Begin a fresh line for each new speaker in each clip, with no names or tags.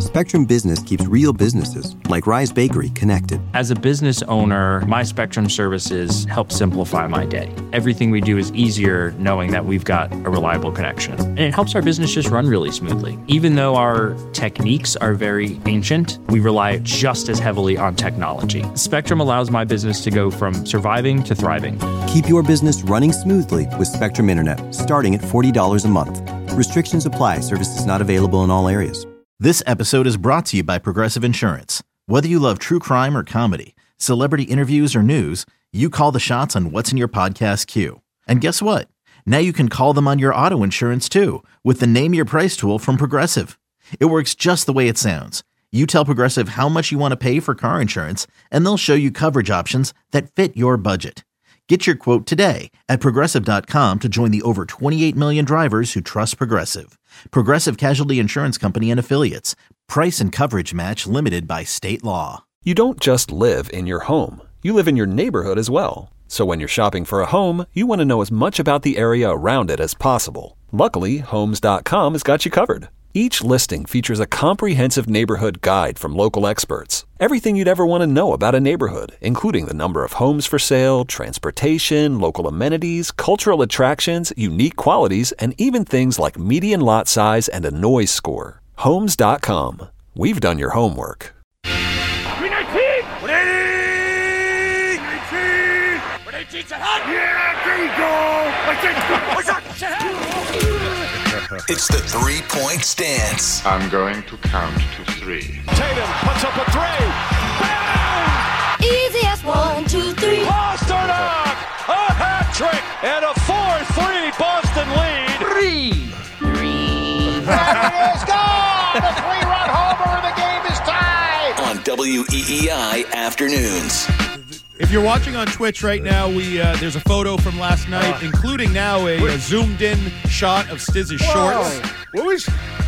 Spectrum Business keeps real businesses, like Rise Bakery, connected.
As a business owner, my Spectrum services help simplify my day. Everything we do is easier knowing that we've got a reliable connection. And it helps our business just run really smoothly. Even though our techniques are very ancient, we rely just as heavily on technology. Spectrum allows my business to go from surviving to thriving.
Keep your business running smoothly with Spectrum Internet, starting at $40 a month. Restrictions apply. Services not available in all areas.
This episode is brought to you by Progressive Insurance. Whether you love true crime or comedy, celebrity interviews or news, you call the shots on what's in your podcast queue. And guess what? Now you can call them on your auto insurance too with the Name Your Price tool from Progressive. It works just the way it sounds. You tell Progressive how much you want to pay for car insurance, and they'll show you coverage options that fit your budget. Get your quote today at Progressive.com to join the over 28 million drivers who trust Progressive. Progressive Casualty Insurance Company and Affiliates. Price and coverage match limited by state law.
You don't just live in your home. You live in your neighborhood as well. So when you're shopping for a home, you want to know as much about the area around it as possible. Luckily, Homes.com has got you covered. Each listing features a comprehensive neighborhood guide from local experts. Everything you'd ever want to know about a neighborhood, including the number of homes for sale, transportation, local amenities, cultural attractions, unique qualities, and even things like median lot size and a noise score. Homes.com. We've done your homework.
It's the 3-point stance.
I'm going to count to 3.
Tatum puts up a 3. Bang!
Easy as 1, 2, 3.
Pasternak! A hat trick and a 4-3 Boston lead.
3.
There it is. Gone! The 3-run homer and the game is tied.
On WEEI Afternoons.
If you're watching on Twitch right now, there's a photo from last night, including now a zoomed-in shot of Stiz's shorts.
What was...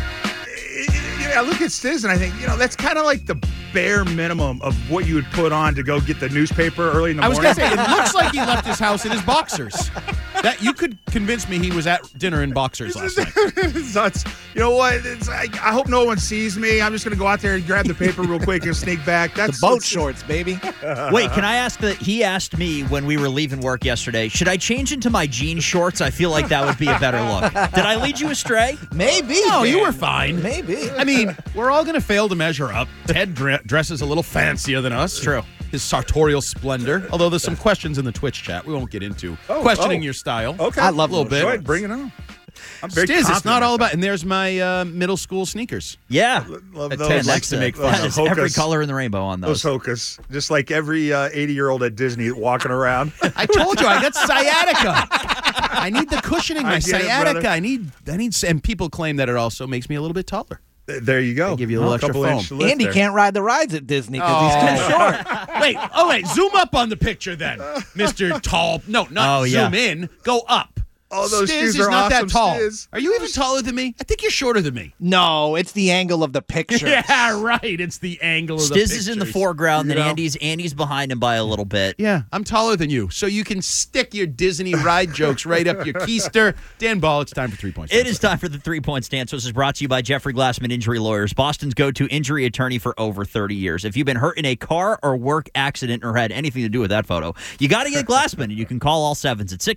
I look at Stiz and I think, that's kind of like the bare minimum of what you would put on to go get the newspaper early in the morning.
I was going to say, it looks like he left his house in his boxers. That you could convince me he was at dinner in boxers last night.
Nuts. You know what? I hope no one sees me. I'm just going to go out there and grab the paper real quick and sneak back. That's
the boat shorts, baby.
Wait, can I ask that? He asked me when we were leaving work yesterday, should I change into my jean shorts? I feel like that would be a better look. Did I lead you astray?
Maybe.
No, you were fine.
Maybe.
I mean, we're all going to fail to measure up. Ted dresses a little fancier than us.
True.
His sartorial splendor. Although there's some questions in the Twitch chat we won't get into. Questioning your style.
Okay.
I love
a little bit.
Go ahead, bring it on. I'm very
Stiz, it's not all
confident.
about... And there's my middle school sneakers.
Yeah.
Love
Ted
those.
likes to make fun
That
of.
is every
Hocus.
color in the rainbow on those.
Those hocus. Just like every 80-year-old at Disney walking around.
I told you, I got sciatica. I need the cushioning. My
I get it,
sciatica.
brother.
I need, and people claim that it also makes me a little bit taller.
There you go.
They give you a little extra
couple
foam.
inch lift
Andy
there.
can't ride the rides at Disney because he's too short.
Wait, zoom up on the picture then, Mr. Tall. No, not zoom in. Go up.
Oh, those
Stiz
shoes
is
are
not
awesome,
that tall.
Stiz.
Are you even taller than me? I think you're shorter than me.
No, it's the angle of the picture.
Yeah, right. It's the angle of the
Stiz
pictures.
is in the foreground, then Andy's behind him by a little bit.
Yeah, I'm taller than you, so you can stick your Disney ride jokes right up your keister. Dan Ball, it's time for 3 points.
It is time for the 3-point stance. This is brought to you by Jeffrey Glassman Injury Lawyers, Boston's go-to injury attorney for over 30 years. If you've been hurt in a car or work accident or had anything to do with that photo, you got to get Glassman, and you can call all sevens at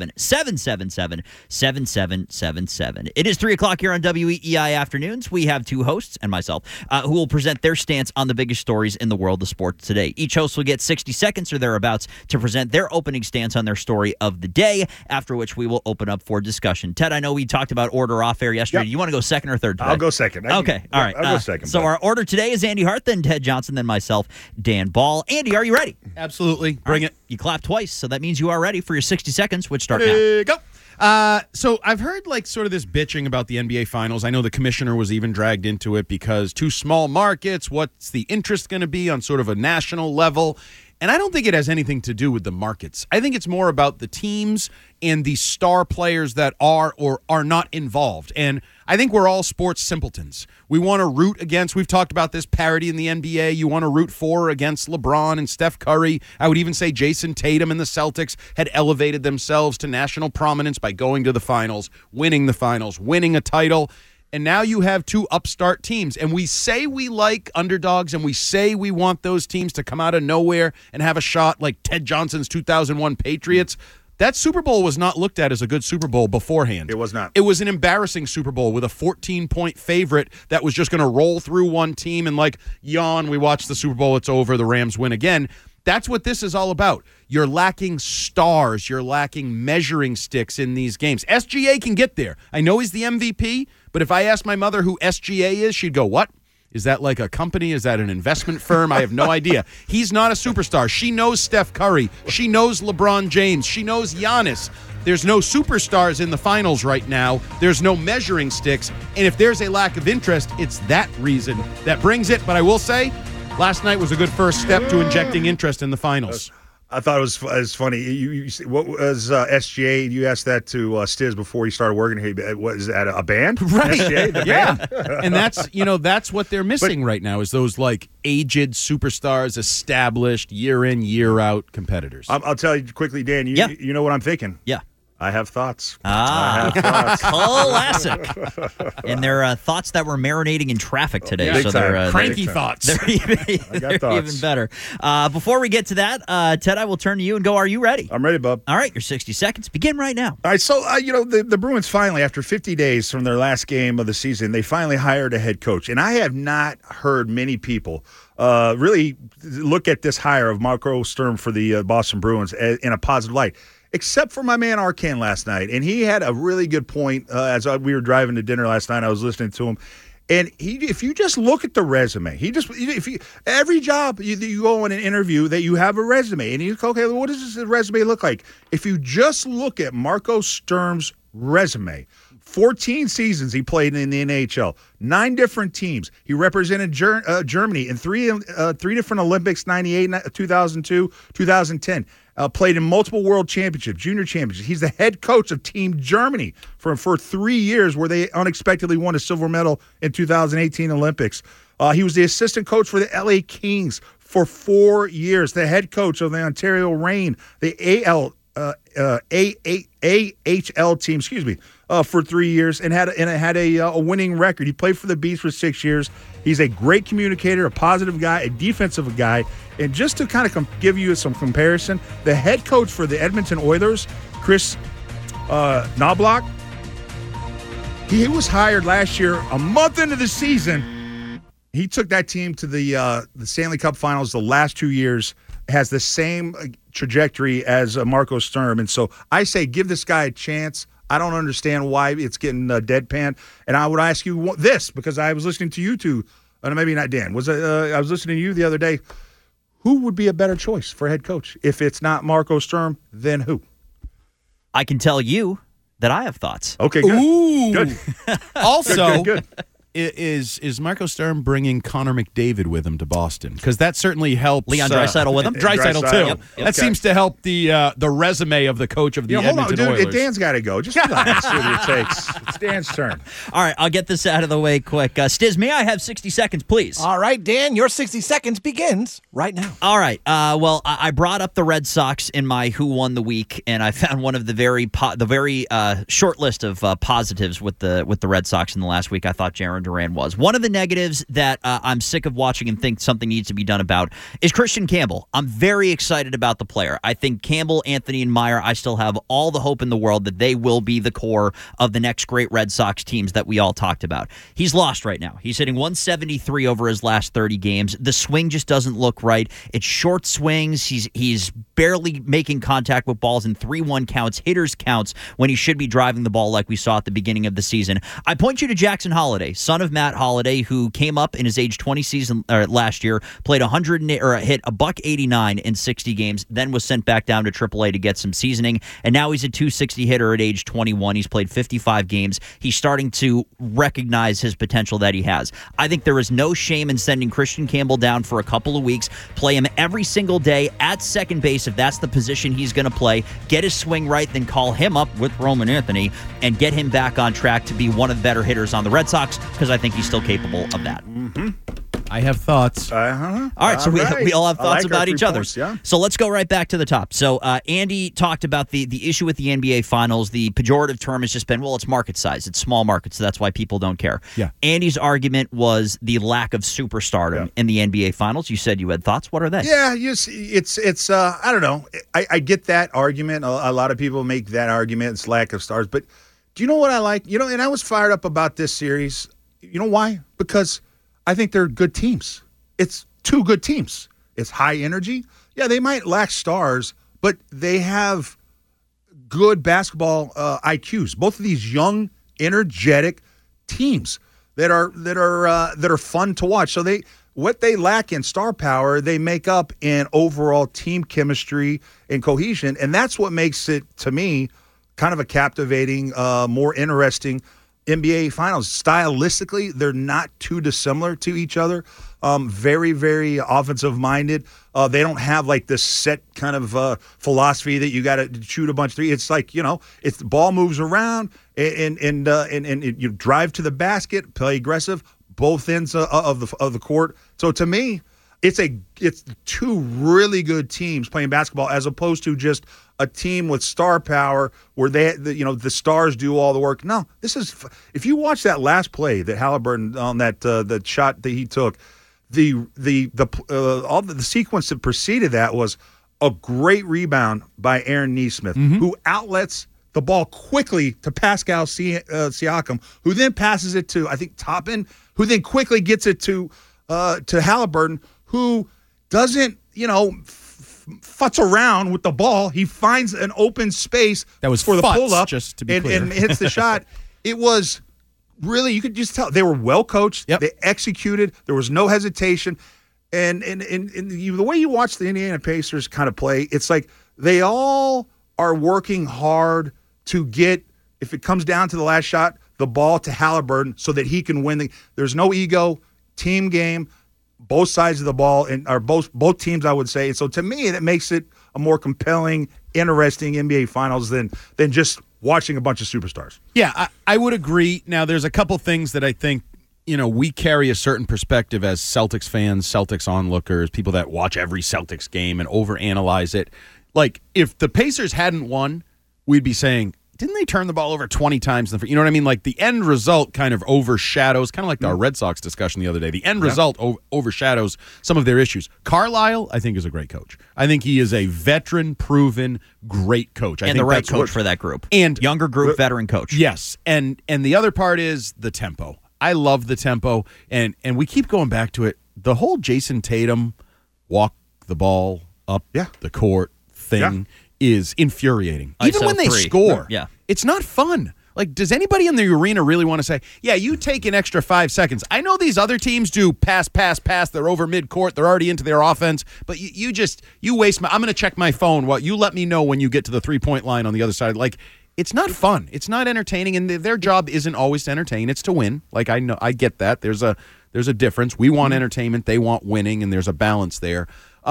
617-777-7777. It is 3 o'clock here on WEEI Afternoons. We have two hosts and myself who will present their stance on the biggest stories in the world of sports today. Each host will get 60 seconds or thereabouts to present their opening stance on their story of the day, after which we will open up for discussion. Ted, I know we talked about order off air yesterday.
Yep.
Uh,
You want to go second or third today?
I'll go second.
Okay, all right.
I'll go second.
So our order today is Andy Hart, then Ted Johnson, then myself, Dan Ball. Andy, are you ready?
Absolutely. Bring it.
You clapped twice, so that means you are ready for your 60 seconds, which start now.
Go. So I've heard sort of this bitching about the NBA Finals. I know the commissioner was even dragged into it because two small markets, what's the interest going to be on sort of a national level? And I don't think it has anything to do with the markets. I think it's more about the teams and the star players that are or are not involved. And I think we're all sports simpletons. We want to root against, we've talked about this parity in the NBA, you want to root for against LeBron and Steph Curry. I would even say Jason Tatum and the Celtics had elevated themselves to national prominence by going to the finals, winning a title. And now you have two upstart teams. And we say we like underdogs, and we say we want those teams to come out of nowhere and have a shot like Ted Johnson's 2001 Patriots. That Super Bowl was not looked at as a good Super Bowl beforehand.
It was not.
It was an embarrassing Super Bowl with a 14-point favorite that was just going to roll through one team and yawn, we watched the Super Bowl, it's over, the Rams win again. That's what this is all about. You're lacking stars. You're lacking measuring sticks in these games. SGA can get there. I know he's the MVP, but if I asked my mother who SGA is, she'd go, what? Is that like a company? Is that an investment firm? I have no idea. He's not a superstar. She knows Steph Curry. She knows LeBron James. She knows Giannis. There's no superstars in the finals right now. There's no measuring sticks. And if there's a lack of interest, it's that reason that brings it. But I will say, last night was a good first step to injecting interest in the finals.
I thought it was funny. You what was SGA? You asked that to Stiz before he started working here. What is that? A band?
Right.
SGA, the band?
And that's what they're missing right now is those aged superstars, established year in, year out competitors.
I'll tell you quickly, Dan. You know what I'm thinking?
Yeah.
I have thoughts.
I have thoughts. Classic. And they're thoughts that were marinating in traffic today.
Yeah.
So they're
cranky thoughts.
They're even better. Before we get to that, Ted, I will turn to you and go, are you ready?
I'm ready, bub.
All right, your 60 seconds begin right now.
All right, so, the Bruins finally, after 50 days from their last game of the season, they finally hired a head coach. And I have not heard many people really look at this hire of Marco Sturm for the Boston Bruins in a positive light. Except for my man Arcand last night. And he had a really good point as we were driving to dinner last night. I was listening to him. And if you just look at the resume, every job you go in an interview that you have a resume. And you go, okay, what does this resume look like? If you just look at Marco Sturm's resume, 14 seasons he played in the NHL, 9 different teams. He represented Germany in three different Olympics, 98, 2002, 2010. Played in multiple world championships, junior championships. He's the head coach of Team Germany for 3 years where they unexpectedly won a silver medal in 2018 Olympics. He was the assistant coach for the LA Kings for 4 years, the head coach of the Ontario Reign, the AHL team, for 3 years, and had a winning record. He played for the Bees for 6 years. He's a great communicator, a positive guy, a defensive guy. And just to kind of give you some comparison, the head coach for the Edmonton Oilers, Chris Knobloch, he was hired last year, a month into the season. He took that team to the Stanley Cup Finals the last 2 years, has the same trajectory as Marco Sturm. And so I say give this guy a chance. I don't understand why it's getting deadpan. And I would ask you this, because I was listening to you two, maybe not Dan. I was listening to you the other day. Who would be a better choice for head coach? If it's not Marco Sturm, then who?
I can tell you that I have thoughts.
Okay, good.
Ooh.
Good.
Also,
good.
Is Marco Sturm bringing Connor McDavid with him to Boston? Because that certainly helps.
Leon Draisaitl with him.
Draisaitl too.
Yep.
That seems to help the resume of the coach of the Edmonton Oilers.
Dude, Dan's got to go. Just relax. It takes. It's Dan's turn.
All right, I'll get this out of the way quick. Stiz, may I have 60 seconds, please?
All right, Dan, your 60 seconds begins right now.
All right. Well, I brought up the Red Sox in my Who Won the Week, and I found one of the very short list of positives with the Red Sox in the last week. I thought Jarren Duran was. One of the negatives that I'm sick of watching and think something needs to be done about is Christian Campbell. I'm very excited about the player. I think Campbell, Anthony, and Meyer, I still have all the hope in the world that they will be the core of the next great Red Sox teams that we all talked about. He's lost right now. He's hitting 173 over his last 30 games. The swing just doesn't look right. It's short swings. He's barely making contact with balls in 3-1 counts, hitters counts, when he should be driving the ball like we saw at the beginning of the season. I point you to Jackson Holliday, son of Matt Holliday, who came up in his age 20 season last year, played hit $189 in 60 games, then was sent back down to AAA to get some seasoning, and now he's a .260 hitter at age 21. He's played 55 games. He's starting to recognize his potential that he has. I think there is no shame in sending Christian Campbell down for a couple of weeks, play him every single day at second base if that's the position he's going to play, get his swing right, then call him up with Roman Anthony and get him back on track to be one of the better hitters on the Red Sox, because I think he's still capable of that.
Mm-hmm.
I have thoughts.
All right, so we all have thoughts about each other's.
Yeah.
So let's go right back to the top. So Andy talked about the issue with the NBA Finals. The pejorative term has just been, well, it's market size. It's small market, so that's why people don't care.
Yeah.
Andy's argument was the lack of superstardom in the NBA Finals. You said you had thoughts. What are they?
Yeah, it's I don't know. I get that argument. A lot of people make that argument. It's lack of stars. But do you know what I like? And I was fired up about this series. You know why? Because I think they're good teams. It's two good teams. It's high energy. Yeah, they might lack stars, but they have good basketball IQs. Both of these young, energetic teams that are fun to watch. So what they lack in star power, they make up in overall team chemistry and cohesion, and that's what makes it, to me, kind of a captivating, more interesting NBA Finals. Stylistically, they're not too dissimilar to each other. Very, very offensive-minded. They don't have like this set kind of philosophy that you got to shoot a bunch of threes. It's like, it's the ball moves around and you drive to the basket, play aggressive, both ends of the court. So to me, it's two really good teams playing basketball as opposed to just a team with star power where the stars do all the work. No, this is, if you watch that last play that Halliburton on that the shot that he took, all the sequence that preceded that was a great rebound by Aaron Nesmith, who outlets the ball quickly to Pascal Siakam, who then passes it to, I think, Toppin, who then quickly gets it to Halliburton, who doesn't, futz around with the ball. He finds an open space
that was
for the pull-up,
just to be clear,
and hits the shot. It was really, you could just tell they were well coached.
Yep.
They executed. There was no hesitation. And the way you watch the Indiana Pacers kind of play, it's like they all are working hard to get, if it comes down to the last shot, the ball to Halliburton so that he can win. There's no ego, team game, both sides of the ball, and or both teams, I would say. So to me, that makes it a more compelling, interesting NBA Finals than just watching a bunch of superstars.
Yeah, I would agree. Now, there's a couple things that I think, we carry a certain perspective as Celtics fans, Celtics onlookers, people that watch every Celtics game and overanalyze it. Like, if the Pacers hadn't won, we'd be saying, didn't they turn the ball over 20 times? You know what I mean? Like, the end result kind of overshadows, kind of like our Red Sox discussion the other day. The end result overshadows some of their issues. Carlisle, I think, is a great coach. I think he is a veteran, proven, great coach. I
think the right coach for that group. And younger group, veteran coach.
Yes. And the other part is the tempo. I love the tempo, and we keep going back to it. The whole Jason Tatum walk the ball up the court thing is infuriating. Even when they score, it's not fun. Like, does anybody in the arena really want to say, yeah, you take an extra 5 seconds? I know these other teams do pass. They're over midcourt. They're already into their offense. But you waste I'm going to check my phone. You let me know when you get to the 3-point line on the other side. Like, it's not fun. It's not entertaining, and their job isn't always to entertain. It's to win. Like, I get that. There's a difference. We want entertainment. They want winning, and there's a balance there.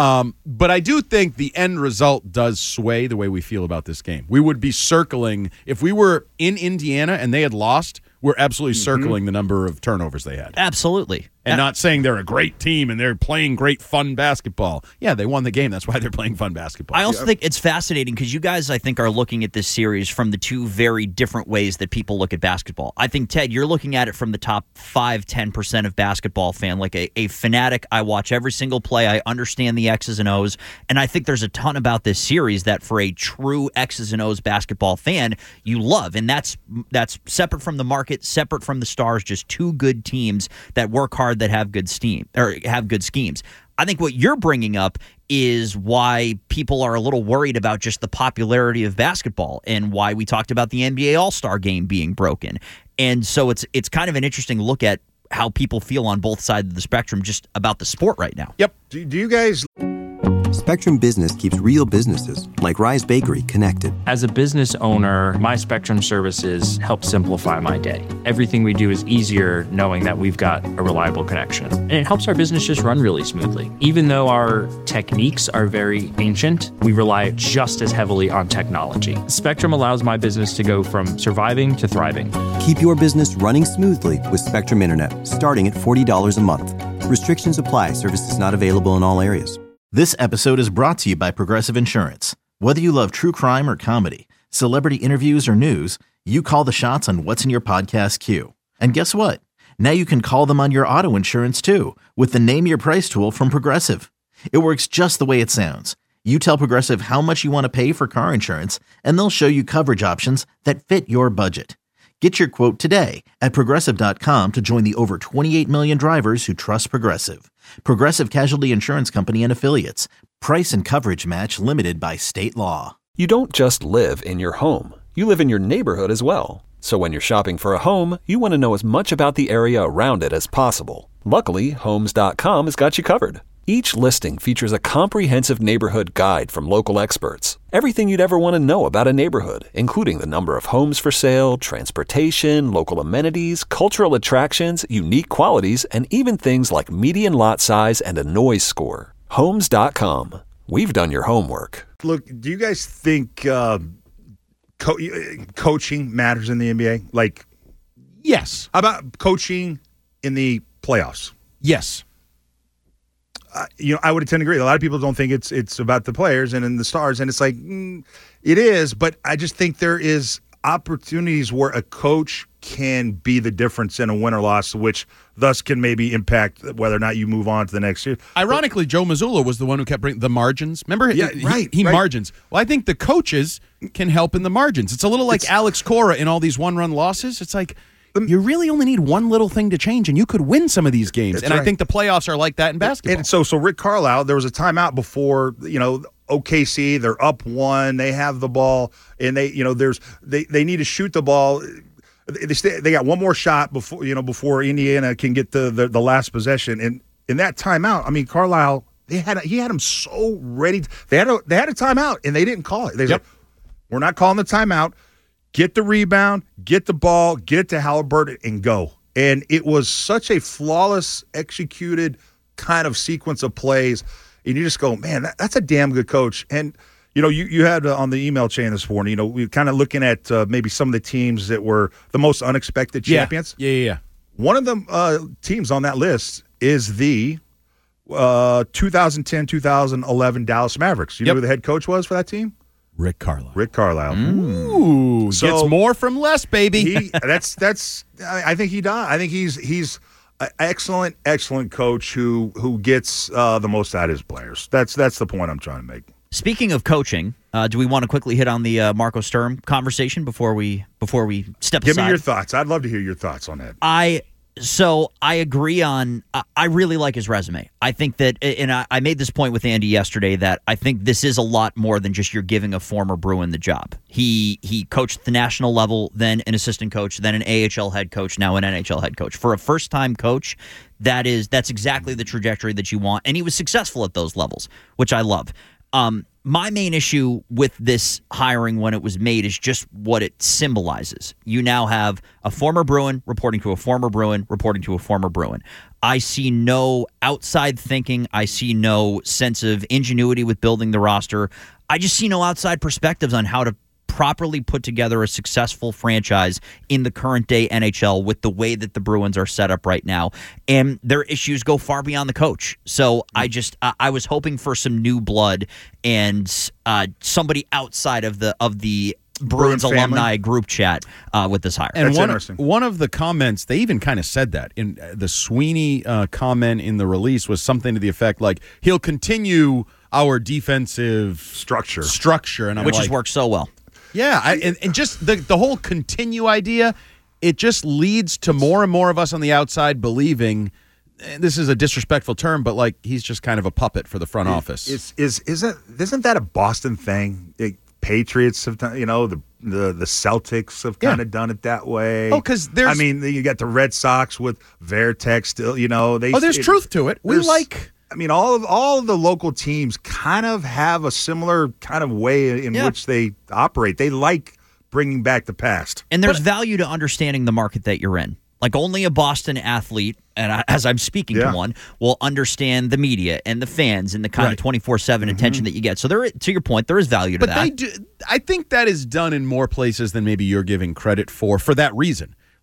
But I do think the end result does sway the way we feel about this game. We would be circling, if we were in Indiana and they had lost, we're absolutely circling the number of turnovers they had.
Absolutely.
And not saying they're a great team and they're playing great, fun basketball. Yeah, they won the game. That's why they're playing fun basketball.
I also think it's fascinating because you guys, I think, are looking at this series from the two very different ways that people look at basketball. I think, Ted, you're looking at it from the top 5-10% of basketball fan, like a fanatic. I watch every single play. I understand the X's and O's. And I think there's a ton about this series that for a true X's and O's basketball fan, you love. And that's separate from the market, separate from the stars, just two good teams that work hard, that have good schemes. I think what you're bringing up is why people are a little worried about just the popularity of basketball and why we talked about the NBA All-Star game being broken. And so it's kind of an interesting look at how people feel on both sides of the spectrum just about the sport right now.
Yep.
Do you guys...
Spectrum Business keeps real businesses, like Rise Bakery, connected.
As a business owner, my Spectrum services help simplify my day. Everything we do is easier knowing that we've got a reliable connection. And it helps our business just run really smoothly. Even though our techniques are very ancient, we rely just as heavily on technology. Spectrum allows my business to go from surviving to thriving.
Keep your business running smoothly with Spectrum Internet, starting at $40 a month. Restrictions apply. Services not available in all areas.
This episode is brought to you by Progressive Insurance. Whether you love true crime or comedy, celebrity interviews or news, you call the shots on what's in your podcast queue. And guess what? Now you can call them on your auto insurance too with the Name Your Price tool from Progressive. It works just the way it sounds. You tell Progressive how much you want to pay for car insurance, and they'll show you coverage options that fit your budget. Get your quote today at Progressive.com to join the over 28 million drivers who trust Progressive. Progressive Casualty Insurance Company and Affiliates. Price and coverage match limited by state law.
You don't just live in your home. You live in your neighborhood as well. So when you're shopping for a home, you want to know as much about the area around it as possible. Luckily, Homes.com has got you covered. Each listing features a comprehensive neighborhood guide from local experts. Everything you'd ever want to know about a neighborhood, including the number of homes for sale, transportation, local amenities, cultural attractions, unique qualities, and even things like median lot size and a noise score. Homes.com. We've done your homework.
Look, do you guys think coaching matters in the NBA? Like,
yes.
How about coaching in the playoffs?
Yes.
I would tend to agree. A lot of people don't think it's about the players and in the stars, and it's like it is. But I just think there is opportunities where a coach can be the difference in a win or loss, which thus can maybe impact whether or not you move on to the next year.
Ironically, Joe Mazzulla was the one who kept bringing the margins. Remember?
Yeah,
he margins. Well, I think the coaches can help in the margins. It's a little like Alex Cora in all these one-run losses. It's like you really only need one little thing to change, and you could win some of these games. And I think the playoffs are like that in basketball.
And so Rick Carlisle, there was a timeout before, OKC, they're up 1, they have the ball, and they need to shoot the ball. They got one more shot before Indiana can get the last possession. And in that timeout, I mean, Carlisle, he had him so ready. They had a timeout, and they didn't call it. They said, we're not calling the timeout. Get the rebound, get the ball, get it to Halliburton, and go. And it was such a flawless executed kind of sequence of plays. And you just go, man, that's a damn good coach. And, you had on the email chain this morning, we were kind of looking at maybe some of the teams that were the most unexpected champions.
Yeah.
One of the teams on that list is the 2010-2011 Dallas Mavericks. You know who the head coach was for that team?
Rick Carlisle.
Ooh,
so gets more from less, baby.
I think he does. I think he's an excellent coach who gets the most out of his players. That's the point I'm trying to make.
Speaking of coaching, do we want to quickly hit on the Marco Sturm conversation before we step aside?
Give me your thoughts. I'd love to hear your thoughts on that.
So I agree on I really like his resume. I think that, and I made this point with Andy yesterday, that I think this is a lot more than just you're giving a former Bruin the job. He coached at the national level, then an assistant coach, then an AHL head coach, now an NHL head coach. For a first-time coach, that's exactly the trajectory that you want, and he was successful at those levels, which I love. My main issue with this hiring when it was made is just what it symbolizes. You now have a former Bruin reporting to a former Bruin reporting to a former Bruin. I see no outside thinking. I see no sense of ingenuity with building the roster. I just see no outside perspectives on how to properly put together a successful franchise in the current day NHL with the way that the Bruins are set up right now. And their issues go far beyond the coach. So I was hoping for some new blood and somebody outside of the Bruins alumni group chat with this hire.
And one of the comments, they even kind of said that in the Sweeney comment in the release was something to the effect like, he'll continue our defensive structure, and
which has worked so well.
Yeah, and just the whole continue idea, it just leads to more and more of us on the outside believing, this is a disrespectful term, but like he's just kind of a puppet for the front office.
Isn't that a Boston thing? Patriots have done, the Celtics have kind of done it that way.
Oh, because
you got the Red Sox with Vertex still,
there's truth to it.
All of the local teams kind of have a similar kind of way in which they operate. They like bringing back the past.
And there's value to understanding the market that you're in. Like only a Boston athlete, and as I'm speaking to one, will understand the media and the fans and the kind of 24/7 attention that you get. So there, to your point, there is value to that.
I think that is done in more places than maybe you're giving credit for that reason.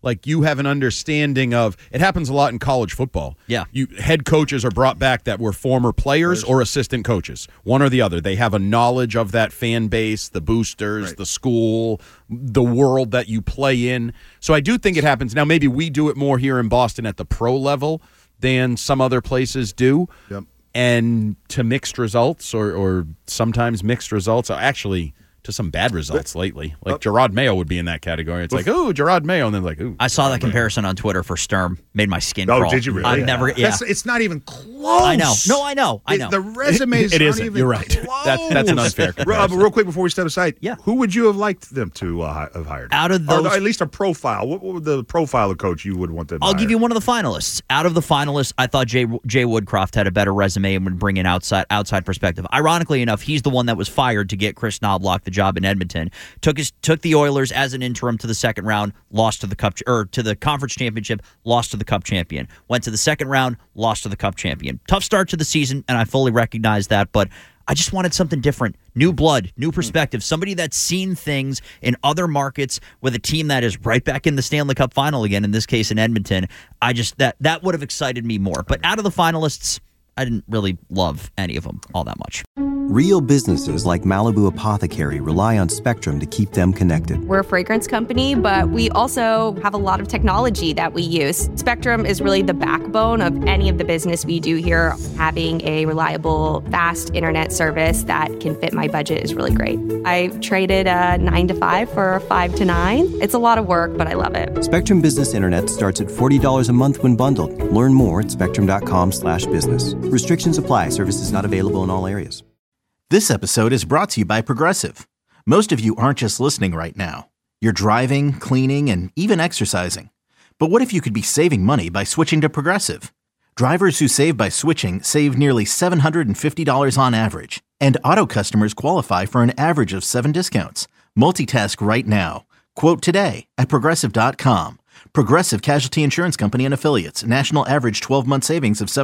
like you have an understanding of, it happens a lot in college football.
Yeah.
Head coaches are brought back that were former players or assistant coaches, one or the other. They have a knowledge of that fan base, the boosters, the school, the world that you play in. So I do think it happens. Now, maybe we do it more here in Boston at the pro level than some other places do.
Yep.
And to mixed results or sometimes mixed results. Actually, to some bad results lately. Like Gerard Mayo would be in that category. It's like, oh, Gerard Mayo, and then like, ooh.
I saw that comparison on Twitter for Sturm. Made my skin crawl.
Oh, did you really?
I've never,
It's not even close.
I know. No, I know.
The resumes
it
aren't
isn't.
even
You're right.
close.
That's an unfair comparison.
But real quick before we step aside,
yeah.
Who would you have liked them to have hired?
Out of those,
or at least a profile. What would the profile of coach you would want them to
I'll
hire?
give you one of the finalists. Out of the finalists, I thought Jay Woodcroft had a better resume and would bring in outside perspective. Ironically enough, he's the one that was fired to get Chris Knobloch the job in Edmonton. Took the Oilers as an interim to the second round, lost to the cup to the conference championship, lost to the cup champion. Went to the second round, lost to the cup champion. Tough start to the season, and I fully recognize that, but I just wanted something different. New blood, new perspective. Somebody that's seen things in other markets with a team that is right back in the Stanley Cup final again, in this case in Edmonton. That would have excited me more. But out of the finalists, I didn't really love any of them all that much.
Real businesses like Malibu Apothecary rely on Spectrum to keep them connected.
We're a fragrance company, but we also have a lot of technology that we use. Spectrum is really the backbone of any of the business we do here. Having a reliable, fast internet service that can fit my budget is really great. I traded a 9 to 5 for a 5 to 9. It's a lot of work, but I love it.
Spectrum Business Internet starts at $40 a month when bundled. Learn more at spectrum.com/business. Restrictions apply. Services not available in all areas.
This episode is brought to you by Progressive. Most of you aren't just listening right now. You're driving, cleaning, and even exercising. But what if you could be saving money by switching to Progressive? Drivers who save by switching save nearly $750 on average. And auto customers qualify for an average of 7 discounts. Multitask right now. Quote today at Progressive.com. Progressive Casualty Insurance Company and Affiliates. National average 12-month savings of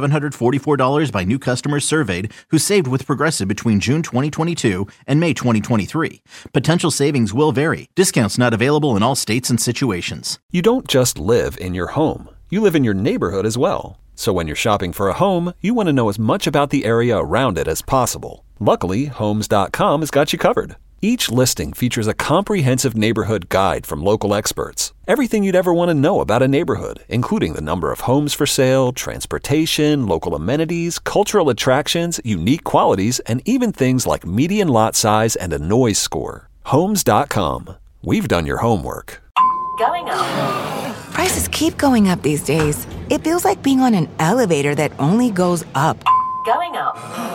$744 by new customers surveyed who saved with Progressive between June 2022 and May 2023. Potential savings will vary. Discounts not available in all states and situations.
You don't just live in your home. You live in your neighborhood as well. So when you're shopping for a home, you want to know as much about the area around it as possible. Luckily, Homes.com has got you covered. Each listing features a comprehensive neighborhood guide from local experts. Everything you'd ever want to know about a neighborhood, including the number of homes for sale, transportation, local amenities, cultural attractions, unique qualities, and even things like median lot size and a noise score. Homes.com. We've done your homework.
Going up. Prices keep going up these days. It feels like being on an elevator that only goes up. Going up.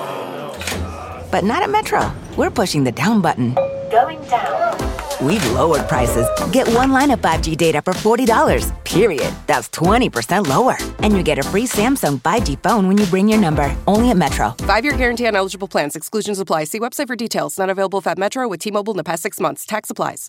But not at Metro. We're pushing the down button. Going down. We've lowered prices. Get one line of 5G data for $40, period. That's 20% lower. And you get a free Samsung 5G phone when you bring your number. Only at Metro.
5-year guarantee on eligible plans. Exclusions apply. See website for details. Not available at Metro with T-Mobile in the past 6 months. Tax applies.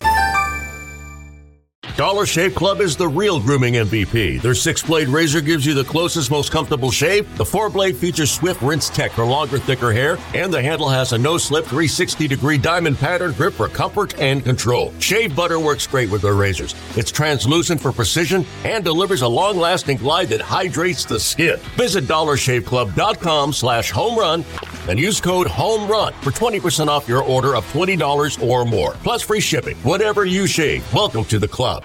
Dollar Shave Club is the real grooming MVP. Their 6-blade razor gives you the closest, most comfortable shave. The 4-blade features swift rinse tech for longer, thicker hair. And the handle has a no-slip 360-degree diamond pattern grip for comfort and control. Shave butter works great with their razors. It's translucent for precision and delivers a long-lasting glide that hydrates the skin. Visit DollarShaveClub.com/homerun and use code HOMERUN for 20% off your order of $20 or more. Plus free shipping. Whatever you shave, welcome to the club.